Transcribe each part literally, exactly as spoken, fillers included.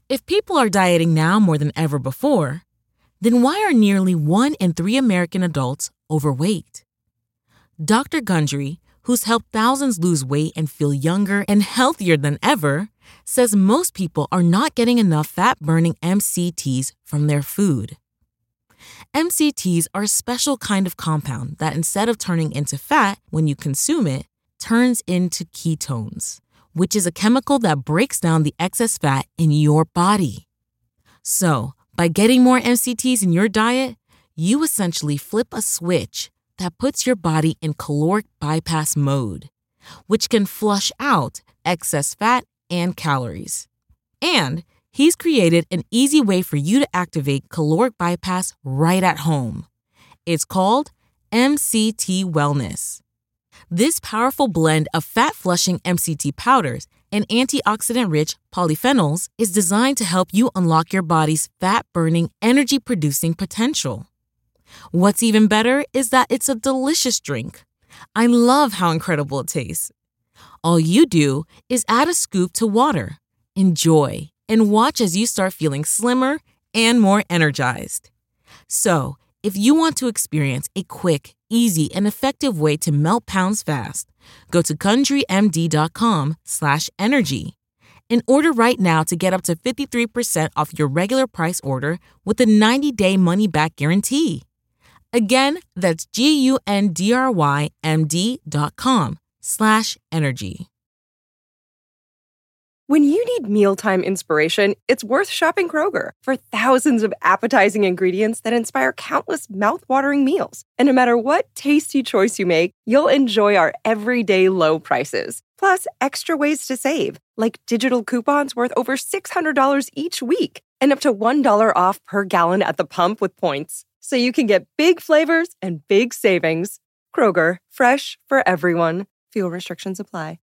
If people are dieting now more than ever before, then why are nearly one in three American adults overweight? Doctor Gundry, who's helped thousands lose weight and feel younger and healthier than ever, says most people are not getting enough fat-burning M C Ts from their food. M C Ts are a special kind of compound that instead of turning into fat when you consume it, turns into ketones, which is a chemical that breaks down the excess fat in your body. So, by getting more M C Ts in your diet, you essentially flip a switch that puts your body in caloric bypass mode, which can flush out excess fat and calories. And he's created an easy way for you to activate caloric bypass right at home. It's called M C T Wellness. This powerful blend of fat-flushing M C T powders and antioxidant-rich polyphenols is designed to help you unlock your body's fat-burning, energy-producing potential. What's even better is that it's a delicious drink. I love how incredible it tastes. All you do is add a scoop to water, enjoy, and watch as you start feeling slimmer and more energized. So, if you want to experience a quick, easy, and effective way to melt pounds fast, go to GundryMD.com slash energy and order right now to get up to fifty-three percent off your regular price order with a ninety-day money-back guarantee. Again, that's G-U-N-D-R-Y-M-D.com slash energy. When you need mealtime inspiration, it's worth shopping Kroger for thousands of appetizing ingredients that inspire countless mouth-watering meals. And no matter what tasty choice you make, you'll enjoy our everyday low prices. Plus, extra ways to save, like digital coupons worth over six hundred dollars each week and up to one dollar off per gallon at the pump with points. So you can get big flavors and big savings. Kroger, fresh for everyone. Fuel restrictions apply.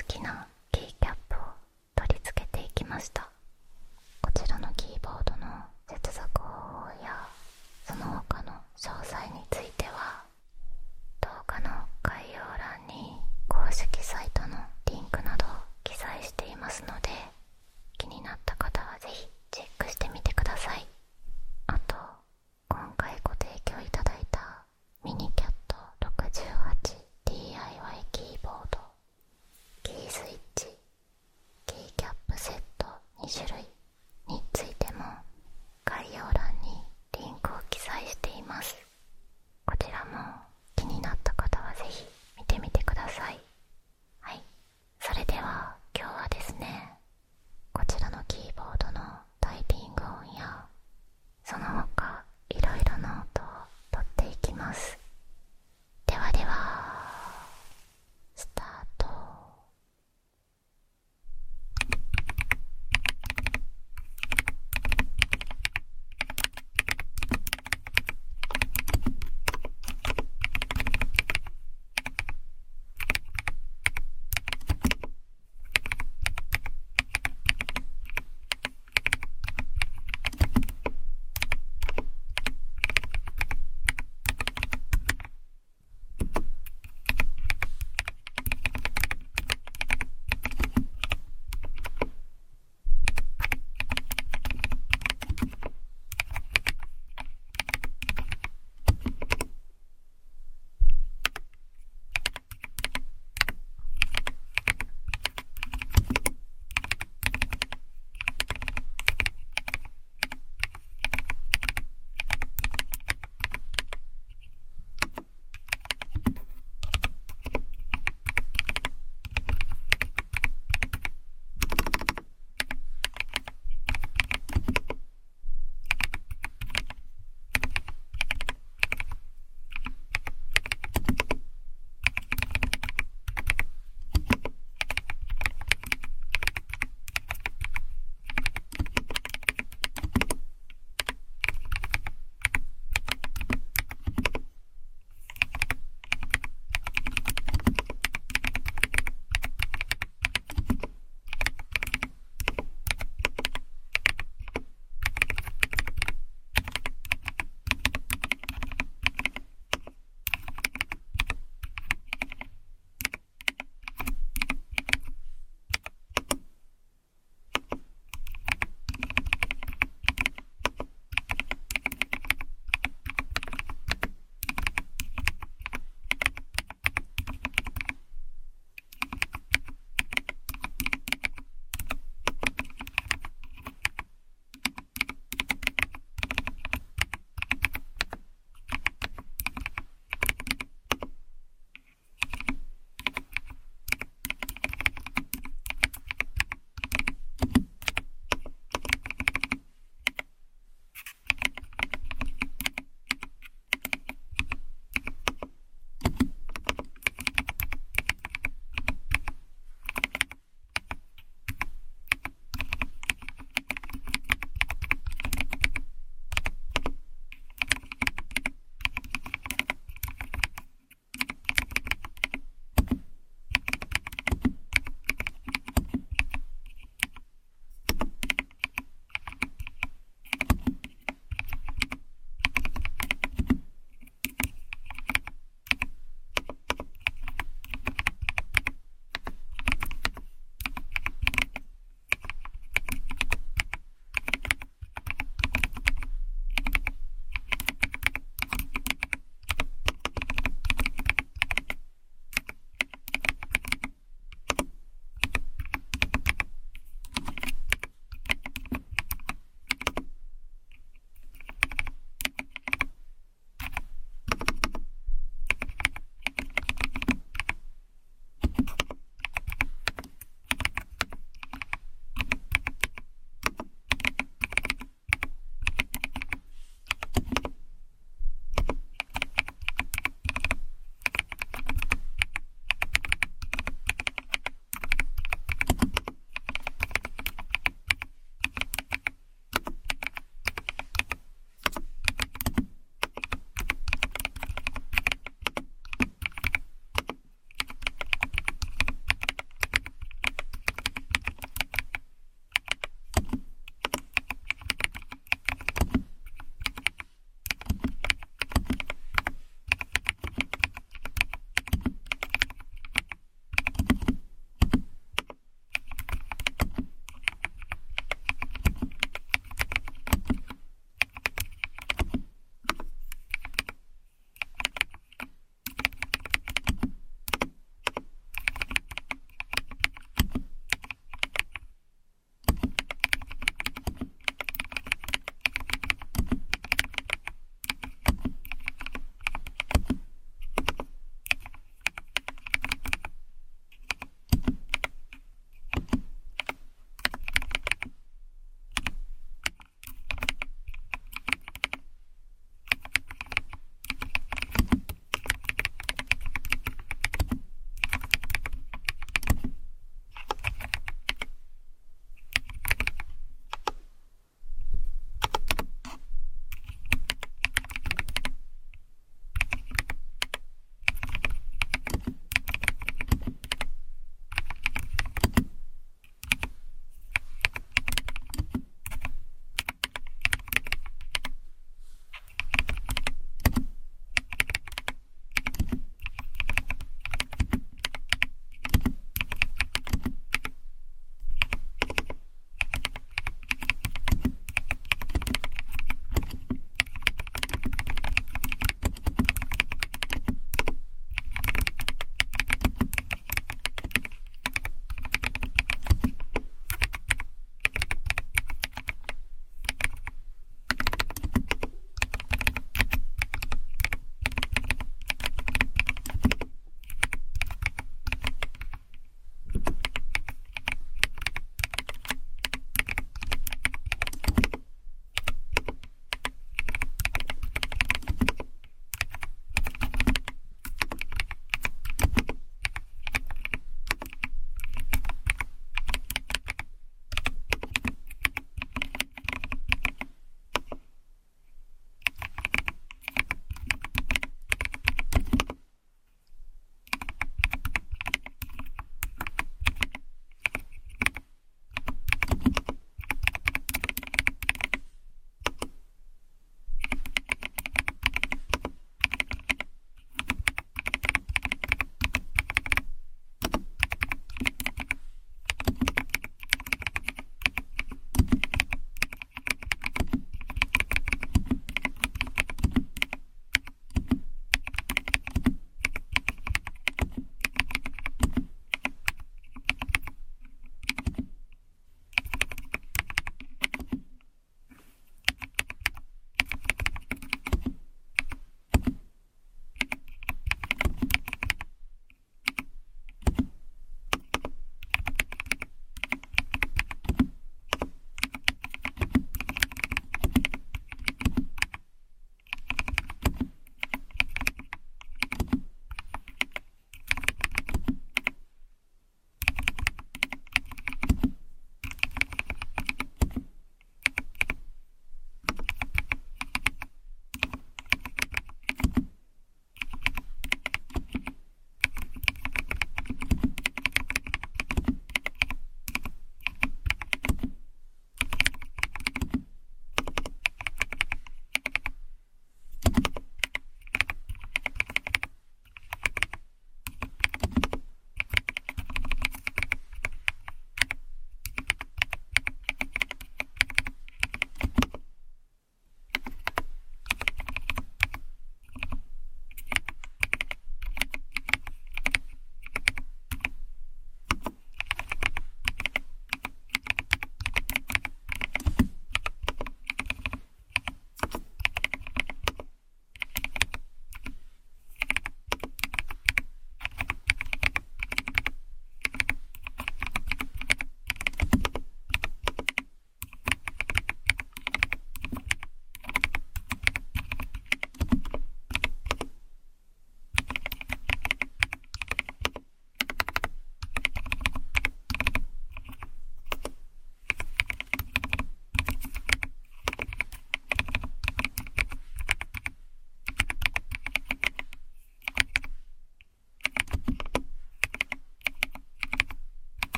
好きなキーキャップを取り付けていきました。こちらのキーボードの接続方法やその他の詳細については動画の概要欄に公式サイトのリンクなどを記載していますので、気になった方はぜひチェックしてみてください。あと、今回ご提供いただいたミニキャット ろくじゅうはちディーアイワイ キーボード、キースイッチ、キーキャップセットに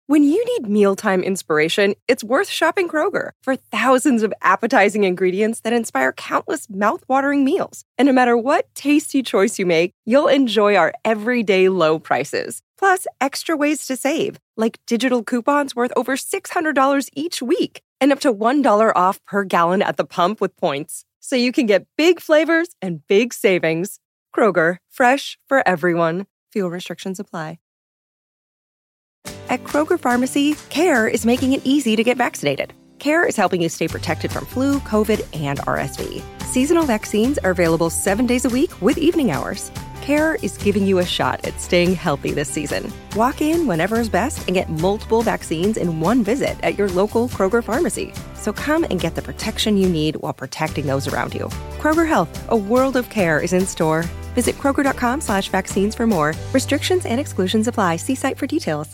When you need mealtime inspiration, it's worth shopping Kroger for thousands of appetizing ingredients that inspire countless mouth-watering meals. And no matter what tasty choice you make, you'll enjoy our everyday low prices. Plus, extra ways to save, like digital coupons worth over six hundred dollars each week and up to one dollar off per gallon at the pump with points. So you can get big flavors and big savings. Kroger, fresh for everyone. Fuel restrictions apply. At Kroger Pharmacy, CARE is making it easy to get vaccinated. CARE is helping you stay protected from flu, COVID, and R S V. Seasonal vaccines are available seven days a week with evening hours. CARE is giving you a shot at staying healthy this season. Walk in whenever is best and get multiple vaccines in one visit at your local Kroger Pharmacy. So come and get the protection you need while protecting those around you. Kroger Health, a world of care is in store. Visit kroger.com slash vaccines for more. Restrictions and exclusions apply. See site for details.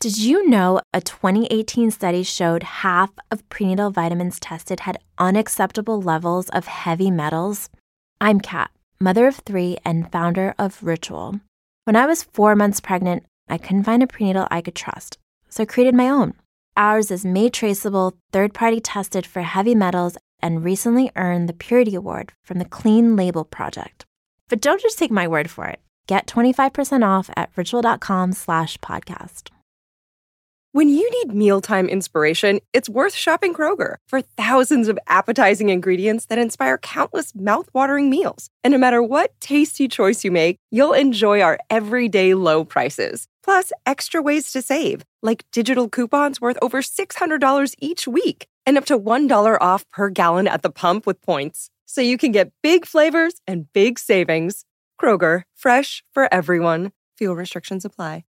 Did you know a twenty eighteen study showed half of prenatal vitamins tested had unacceptable levels of heavy metals? I'm Kat, mother of three and founder of Ritual. When I was four months pregnant, I couldn't find a prenatal I could trust, so I created my own. Ours is made traceable, third-party tested for heavy metals, and recently earned the Purity Award from the Clean Label Project. But don't just take my word for it. Get twenty-five percent off at ritual.com slash podcast. When you need mealtime inspiration, it's worth shopping Kroger for thousands of appetizing ingredients that inspire countless mouth-watering meals. And no matter what tasty choice you make, you'll enjoy our everyday low prices. Plus, extra ways to save, like digital coupons worth over six hundred dollars each week and up to one dollar off per gallon at the pump with points. So you can get big flavors and big savings. Kroger, fresh for everyone. Fuel restrictions apply.